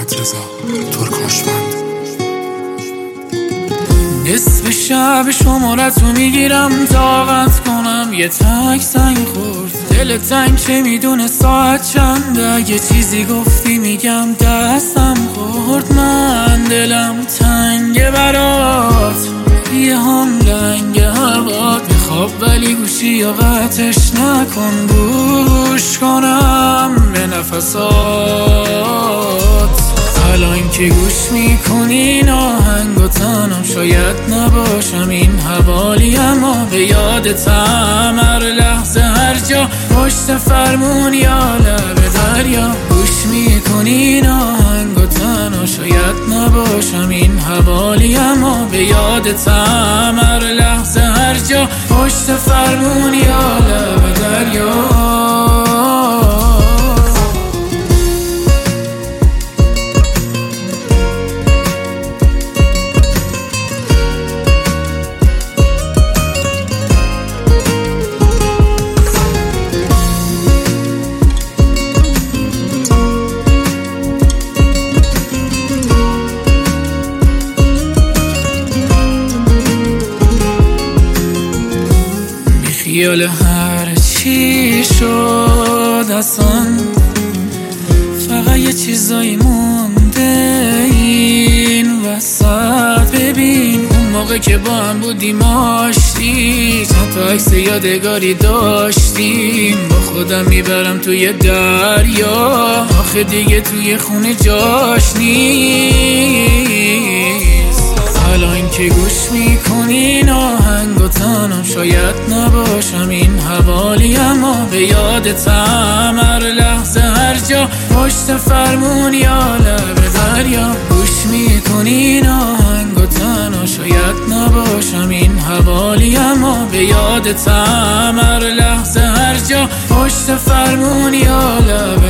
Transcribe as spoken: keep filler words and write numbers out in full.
محمد رضا ترکاشمند. نصف شب شمارتو میگیرم طاقت کنم یه تک سنگ خورد. دل تنگ که میدونه ساعت چنده، اگه چیزی گفتی میگم دستم خورد. من دلم تنگه برات، یه هم لنگ هوات میخواب ولی گوشی یا قطعش نکن، گوش کنم به نفسات. الان که گوش میکنی این آهنگ و تنم شاید نباشم این حوالی، اما به یادتم هر لحظه هر جا پشت فرمون یا لب دریا. گوش میکنی این آهنگ و تنم شاید نباشم این حوالی، اما به یادتم هر لحظه هر جا پشت فرمون یا لب دریا. خیال هر چی شد اصلا، فقط یه چیزایی مونده این وسط. ببین اون موقع که با هم بودیم آشتی، چند تا عکس یادگاری داشتیم، با خودم میبرم توی دریا، آخه دیگه توی خونه جاش نیست. الان که گوش میکنین آهنگ و تنم شاید نباشم این حوالی، اما به یادتم هر لحظه هر جا پشت فرمون یا لب دریا. گوش میکنین آهنگ و تنم شاید نباشم این حوالی، اما به یادتم هر لحظه هر جا پشت فرمون یا لب